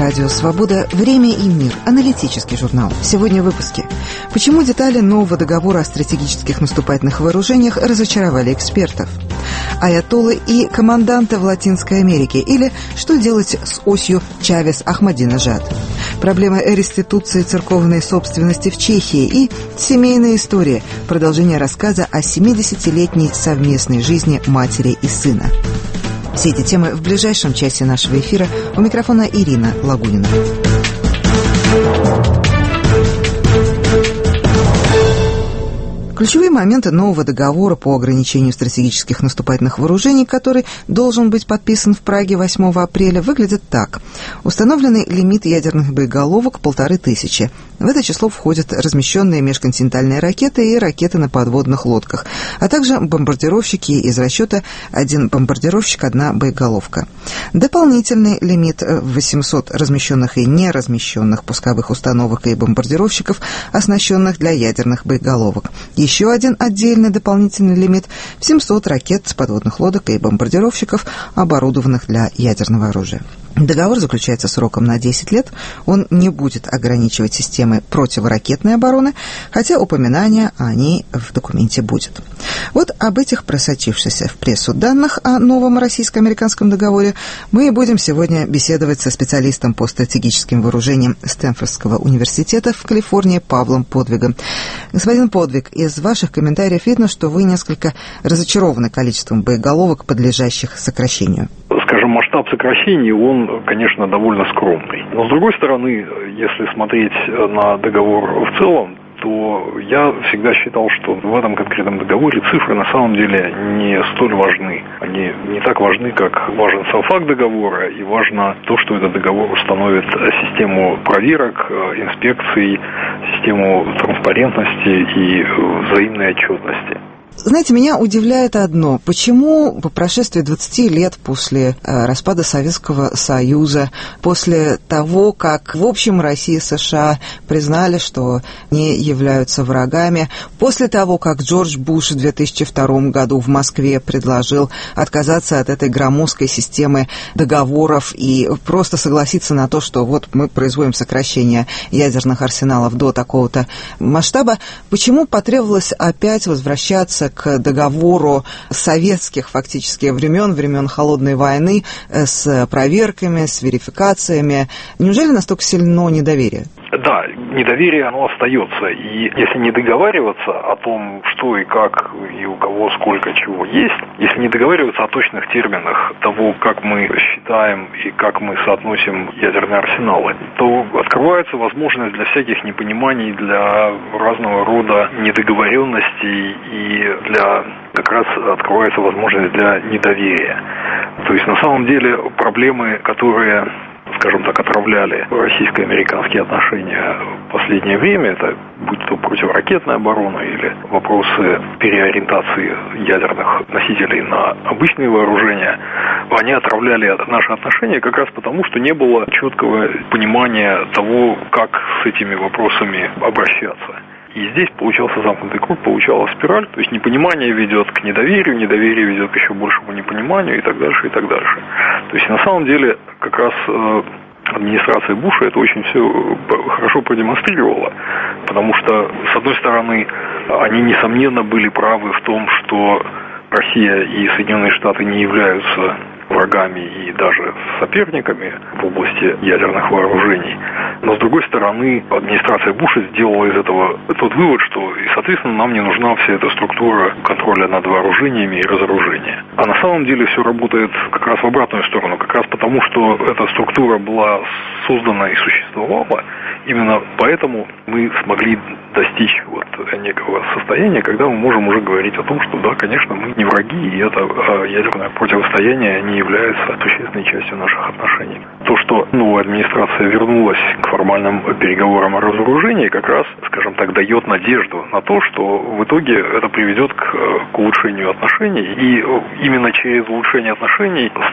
Радио «Свобода. Время и мир». Аналитический журнал. Сегодня в выпуске. Почему детали нового договора о стратегических наступательных вооружениях разочаровали экспертов? Аятоллы и команданты в Латинской Америке. Или что делать с осью Чавес-Ахмадинежад? Проблемы реституции церковной собственности в Чехии и семейная история. Продолжение рассказа о 70-летней совместной жизни матери и сына. Все эти темы в ближайшем часе нашего эфира. У микрофона Ирина Лагунина. Ключевые моменты нового договора по ограничению стратегических наступательных вооружений, который должен быть подписан в Праге 8 апреля, выглядят так. Установленный лимит ядерных боеголовок 1500. В это число входят размещенные межконтинентальные ракеты и ракеты на подводных лодках, а также бомбардировщики из расчета 1 бомбардировщик, 1 боеголовка. Дополнительный лимит 800 размещенных и неразмещенных пусковых установок и бомбардировщиков, оснащенных для ядерных боеголовок. Еще один отдельный дополнительный лимит – 700 ракет с подводных лодок и бомбардировщиков, оборудованных для ядерного оружия. Договор заключается сроком на 10 лет. Он не будет ограничивать системы противоракетной обороны, хотя упоминание о ней в документе будет. Вот об этих просочившихся в прессу данных о новом российско-американском договоре мы будем сегодня беседовать со специалистом по стратегическим вооружениям Стэнфордского университета в Калифорнии Павлом Подвигом. Господин Подвиг, из ваших комментариев видно, что вы несколько разочарованы количеством боеголовок, подлежащих сокращению. Скажем, масштаб сокращений, он, конечно, довольно скромный. Но, с другой стороны, если смотреть на договор в целом, то я всегда считал, что в этом конкретном договоре цифры на самом деле не столь важны. Они не так важны, как важен сам факт договора, и важно то, что этот договор установит систему проверок, инспекций, систему транспарентности и взаимной отчетности. Знаете, меня удивляет одно. Почему по прошествии 20 лет после распада Советского Союза, после того, как, в общем, Россия и США признали, что не являются врагами, после того, как Джордж Буш в 2002 году в Москве предложил отказаться от этой громоздкой системы договоров и просто согласиться на то, что вот мы производим сокращение ядерных арсеналов до такого-то масштаба, почему потребовалось опять возвращаться к договору советских фактически времен Холодной войны с проверками, с верификациями? Неужели настолько сильно недоверие? Да, недоверие, оно остается. И если не договариваться о том, что и как, и у кого сколько чего есть, если не договариваться о точных терминах того, как мы считаем и как мы соотносим ядерные арсеналы, то открывается возможность для всяких непониманий, для разного рода недоговоренностей и как раз открывается возможность для недоверия. То есть на самом деле проблемы, которые, скажем так, отравляли российско-американские отношения в последнее время, это будь то противоракетная оборона или вопросы переориентации ядерных носителей на обычные вооружения, они отравляли наши отношения как раз потому, что не было четкого понимания того, как с этими вопросами обращаться. И здесь получался замкнутый круг, получалась спираль, то есть непонимание ведет к недоверию, недоверие ведет к еще большему непониманию и так дальше, и так дальше. То есть на самом деле как раз администрация Буша это очень все хорошо продемонстрировала, потому что, с одной стороны, они, несомненно, были правы в том, что Россия и Соединенные Штаты не являются врагами и даже соперниками в области ядерных вооружений. Но, с другой стороны, администрация Буша сделала из этого тот вывод, что, и, соответственно, нам не нужна вся эта структура контроля над вооружениями и разоружения. А на самом деле все работает как раз в обратную сторону, как раз потому, что эта структура была создана и существовала, именно поэтому мы смогли достичь некого состояния, когда мы можем уже говорить о том, что да, конечно, мы не враги, и это ядерное противостояние не является существенной частью наших отношений. То, что новая администрация вернулась к формальным переговорам о разоружении, как раз, скажем так, дает надежду на то, что в итоге это приведет к улучшению отношений, и именно через улучшение отношений станет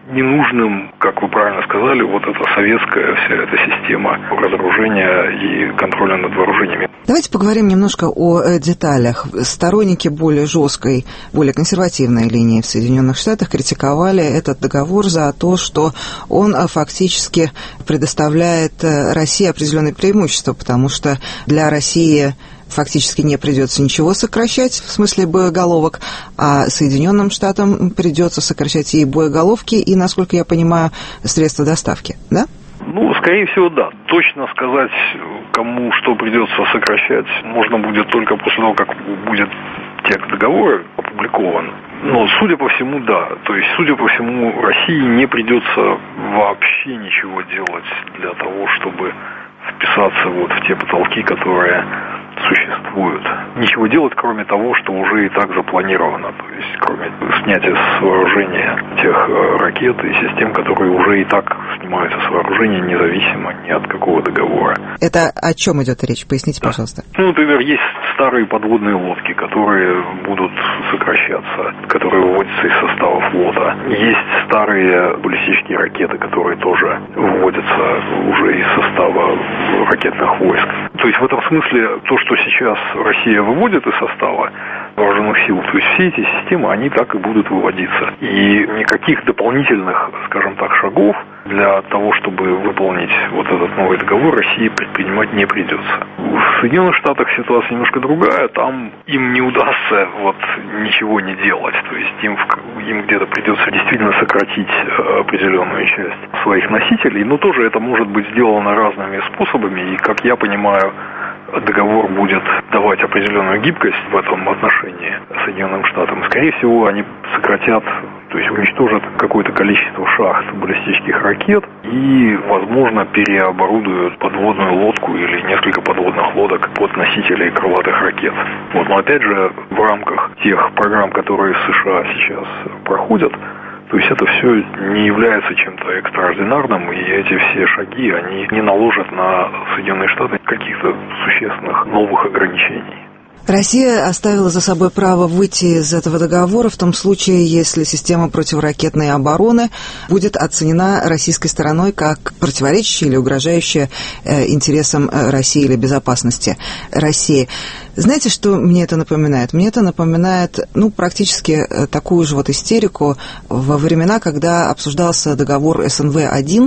ненужным, как вы правильно сказали, вот эта советская вся эта система разоружения и контроля над вооружениями. Давайте поговорим немножко о деталях. Сторонники более жесткой, более консервативной линии в Соединенных Штатах критиковали этот договор за то, что он фактически предоставляет России определенные преимущества, потому что для России фактически не придется ничего сокращать, в смысле боеголовок, а Соединенным Штатам придется сокращать и боеголовки, и, насколько я понимаю, средства доставки, да? Ну, скорее всего, да. Точно сказать, кому что придется сокращать, можно будет только после того, как будет текст договора опубликован. Но, судя по всему, да. То есть, судя по всему, России не придется вообще ничего делать для того, чтобы вписаться вот в те потолки, которые существуют. Ничего делать, кроме того, что уже и так запланировано. То есть, кроме снятия с вооружения тех ракет и систем, которые уже и так снимаются с вооружения, независимо ни от какого договора. Это о чем идет речь? Поясните, пожалуйста. Ну, например, есть старые подводные лодки, которые будут сокращаться, которые выводятся из состава флота. Есть старые баллистические ракеты, которые тоже выводятся уже из состава ракетных войск. То есть, в этом смысле, то, что сейчас Россия выводит из состава вооруженных сил, то есть все эти системы, они так и будут выводиться. И никаких дополнительных, скажем так, шагов для того, чтобы выполнить вот этот новый договор, России предпринимать не придется. В Соединенных Штатах ситуация немножко другая, там им не удастся вот ничего не делать, то есть им где-то придется действительно сократить определенную часть своих носителей, но тоже это может быть сделано разными способами, и, как я понимаю, договор будет давать определенную гибкость в этом отношении Соединенным Штатам. Скорее всего, они сократят, то есть уничтожат какое-то количество шахт баллистических ракет и, возможно, переоборудуют подводную лодку или несколько подводных лодок под носителей крылатых ракет. Вот, но опять же, в рамках тех программ, которые США сейчас проходят, то есть это все не является чем-то экстраординарным, и эти все шаги, они не наложат на Соединенные Штаты каких-то существенных новых ограничений. Россия оставила за собой право выйти из этого договора в том случае, если система противоракетной обороны будет оценена российской стороной как противоречащая или угрожающая интересам России или безопасности России. Знаете, что мне это напоминает? Мне это напоминает, практически такую же вот истерику во времена, когда обсуждался договор СНВ-1,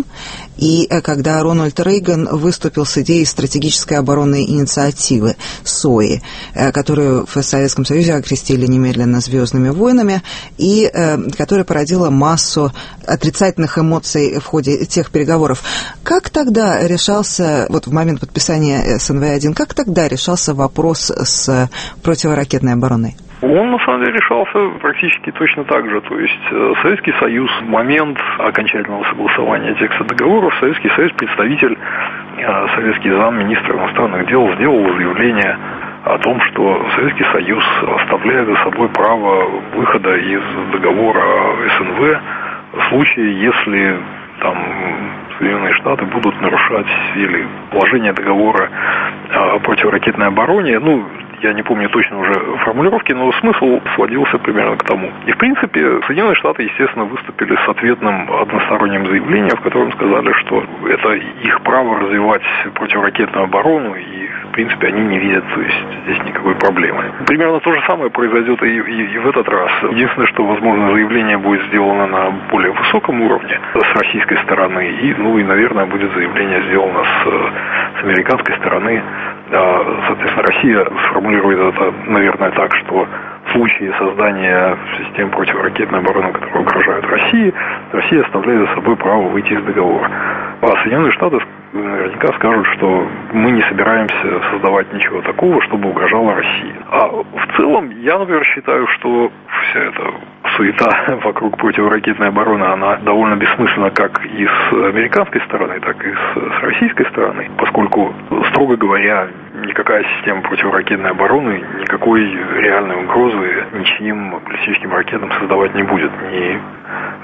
и когда Рональд Рейган выступил с идеей стратегической оборонной инициативы СОИ, которую в Советском Союзе окрестили немедленно «Звездными войнами», и которая породила массу отрицательных эмоций в ходе тех переговоров. Как тогда решался, вот в момент подписания СНВ-1, как тогда решался вопрос с противоракетной обороной? Он, на самом деле, решался практически точно так же. То есть Советский Союз в момент окончательного согласования текста договора, Советский Союз, представитель, советский замминистра иностранных дел, сделал заявление о том, что Советский Союз оставляет за собой право выхода из договора СНВ в случае, если Соединенные Штаты будут нарушать или положение договора о противоракетной обороне. Я не помню точно уже формулировки, но смысл сводился примерно к тому. И, в принципе, Соединенные Штаты, естественно, выступили с ответным односторонним заявлением, в котором сказали, что это их право развивать противоракетную оборону, и, в принципе, они не видят здесь никакой проблемы. Примерно то же самое произойдет и в этот раз. Единственное, что, возможно, заявление будет сделано на более высоком уровне с российской стороны, и, наверное, будет заявление сделано с американской стороны. Соответственно, Россия сформулирует это, наверное, так, что в случае создания систем противоракетной обороны, которые угрожают России, Россия оставляет за собой право выйти из договора. А Соединенные Штаты наверняка скажут, что мы не собираемся создавать ничего такого, чтобы угрожало России. А в целом, я, например, считаю, что вся эта суета вокруг противоракетной обороны, она довольно бессмысленна как и с американской стороны, так и с российской стороны, поскольку, строго говоря, никакая система противоракетной обороны никакой реальной угрозы ничьим баллистическим ракетам создавать не будет. Ни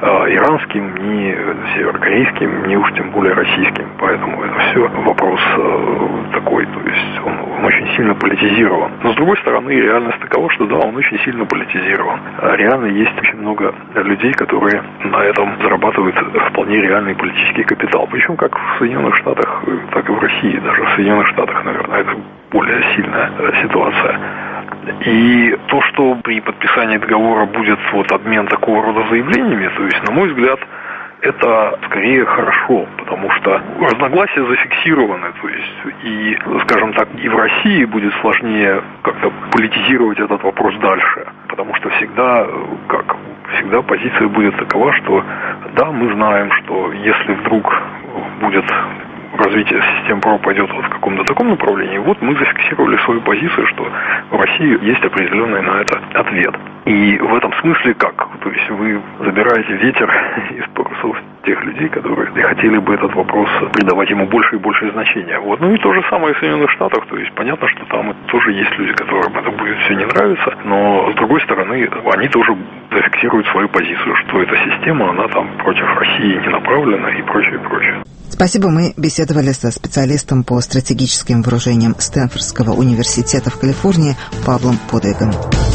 иранским, ни северокорейским, ни уж тем более российским. Поэтому это все вопрос такой, то есть он очень сильно политизирован. Но с другой стороны, реальность такова, что да, он очень сильно политизирован. Реально есть очень много людей, которые на этом зарабатывают вполне реальный политический капитал. Причем как в Соединенных Штатах, так и в России. Даже в Соединенных Штатах, наверное, это более сильная ситуация. И то, что при подписании договора будет обмен такого рода заявлениями, то есть, на мой взгляд, это скорее хорошо, потому что разногласия зафиксированы, то есть, и, скажем так, и в России будет сложнее как-то политизировать этот вопрос дальше, потому что всегда позиция будет такова, что да, мы знаем, что если вдруг будет развитие систем ПРО пойдет в каком-то таком направлении, мы зафиксировали свою позицию, что в России есть определенный на это ответ. И в этом смысле как? То есть вы забираете ветер из парусов тех людей, которые хотели бы этот вопрос придавать ему больше и больше значения. Ну и то же самое в Соединенных Штатах, то есть понятно, что там тоже есть люди, которым это будет все не нравиться, но с другой стороны, они тоже зафиксируют свою позицию, что эта система, она там против России не направлена и прочее, прочее. Спасибо. Мы беседовали со специалистом по стратегическим вооружениям Стэнфордского университета в Калифорнии Павлом Подвигом.